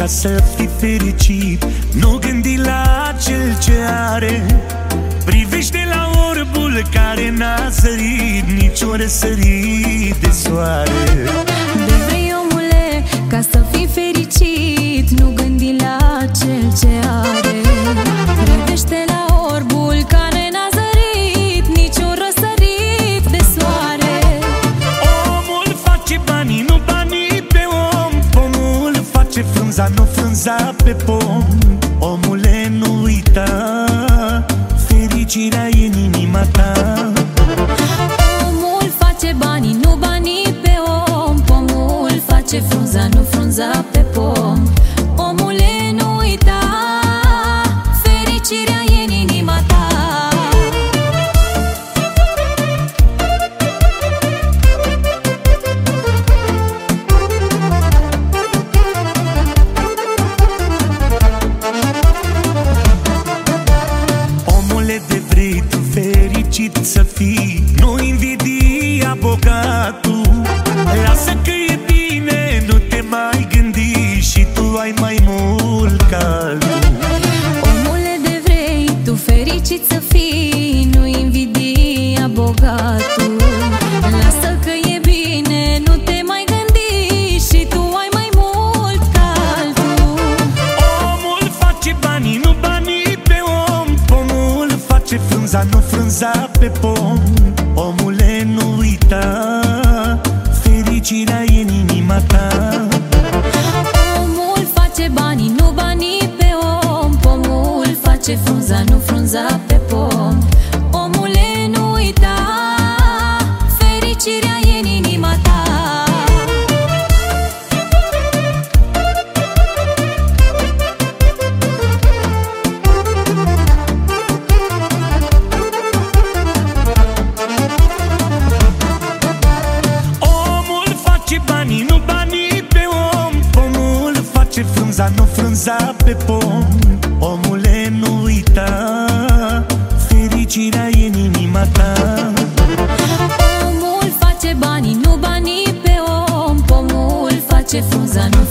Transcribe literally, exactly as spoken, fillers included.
ca să fii fericit, nu gândi la cel ce are. Privește la orbul care n-a sărit niciun răsărit de soare. De vrei, omule, ca să fii fericit, nu gândi la cel ce are. Privește la orbul care n-a sărit niciun răsărit de soare. Omul face banii, nu banii pe om. Pomul face frunza, nu frunza pe pom. Omule, nu uita, fericirea e în inima ta. Omul face banii, nu banii pe om. Pomul face frunza, nu frunza pe pom. Omule, nu uita, fericirea e în inima ta. Să fii, nu invidia bogatul. Lasă că e bine, nu te mai gândi și tu ai mai mult ca altul. Omule, de vrei tu fericit să fii, nu invidia bogatul. Lasă că e bine, nu te mai gândi și tu ai mai mult ca altul. Omul face banii, nu banii pe om. Pomul face frunza, nu frunza pe pom. Omule, nu uita, fericirea e în inima ta. Omul face banii, nu banii pe om. Pomul face frunza, nu frunza pe pom. Omule, nu uita, fericirea e în inima ta. Nu banii pe om. Pomul face frunza, nu frunza pe pom. Omule, nu uita, fericirea e în inima ta. Omul face banii, nu banii pe om. Pomul face frunza, nu